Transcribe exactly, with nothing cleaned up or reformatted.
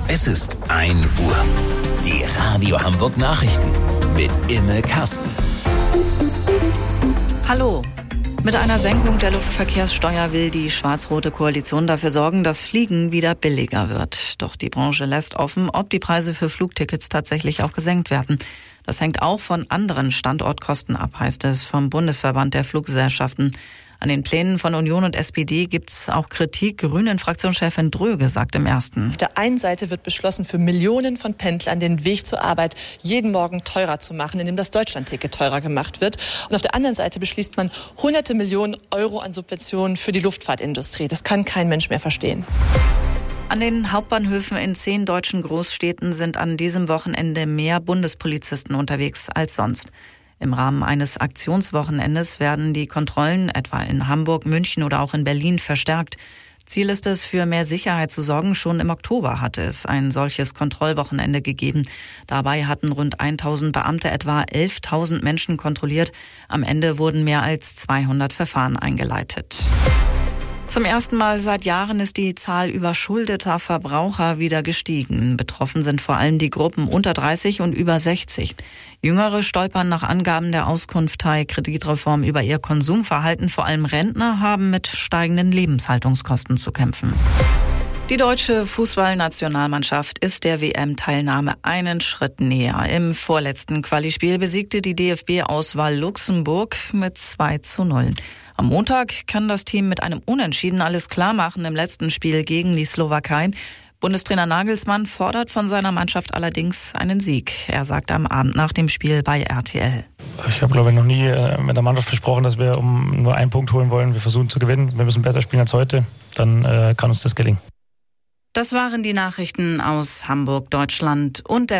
Es ist ein Uhr. Die Radio Hamburg Nachrichten mit Imme Kasten. Hallo. Mit einer Senkung der Luftverkehrssteuer will die schwarz-rote Koalition dafür sorgen, dass Fliegen wieder billiger wird. Doch die Branche lässt offen, ob die Preise für Flugtickets tatsächlich auch gesenkt werden. Das hängt auch von anderen Standortkosten ab, heißt es vom Bundesverband der Fluggesellschaften. An den Plänen von Union und S P D gibt's auch Kritik. Grünen-Fraktionschefin Dröge sagt im Ersten: Auf der einen Seite wird beschlossen, für Millionen von Pendlern den Weg zur Arbeit jeden Morgen teurer zu machen, indem das Deutschlandticket teurer gemacht wird. Und auf der anderen Seite beschließt man hunderte Millionen Euro an Subventionen für die Luftfahrtindustrie. Das kann kein Mensch mehr verstehen. An den Hauptbahnhöfen in zehn deutschen Großstädten sind an diesem Wochenende mehr Bundespolizisten unterwegs als sonst. Im Rahmen eines Aktionswochenendes werden die Kontrollen etwa in Hamburg, München oder auch in Berlin verstärkt. Ziel ist es, für mehr Sicherheit zu sorgen. Schon im Oktober hatte es ein solches Kontrollwochenende gegeben. Dabei hatten rund tausend Beamte etwa elftausend Menschen kontrolliert. Am Ende wurden mehr als zweihundert Verfahren eingeleitet. Zum ersten Mal seit Jahren ist die Zahl überschuldeter Verbraucher wieder gestiegen. Betroffen sind vor allem die Gruppen unter dreißig und über sechzig. Jüngere stolpern nach Angaben der Auskunftei Kreditreform über ihr Konsumverhalten. Vor allem Rentner haben mit steigenden Lebenshaltungskosten zu kämpfen. Die deutsche Fußballnationalmannschaft ist der W M-Teilnahme einen Schritt näher. Im vorletzten Qualispiel besiegte die D F B-Auswahl Luxemburg mit zwei zu null. Am Montag kann das Team mit einem Unentschieden alles klar machen im letzten Spiel gegen die Slowakei. Bundestrainer Nagelsmann fordert von seiner Mannschaft allerdings einen Sieg. Er sagt am Abend nach dem Spiel bei R T L: Ich habe, glaube ich, noch nie mit der Mannschaft versprochen, dass wir um nur einen Punkt holen wollen. Wir versuchen zu gewinnen. Wir müssen besser spielen als heute. Dann äh, kann uns das gelingen. Das waren die Nachrichten aus Hamburg, Deutschland und der